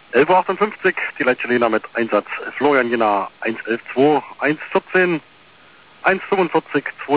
11.58 Uhr, die Leitchelena mit Einsatz Florian Jena 111-2, 114, 145, 2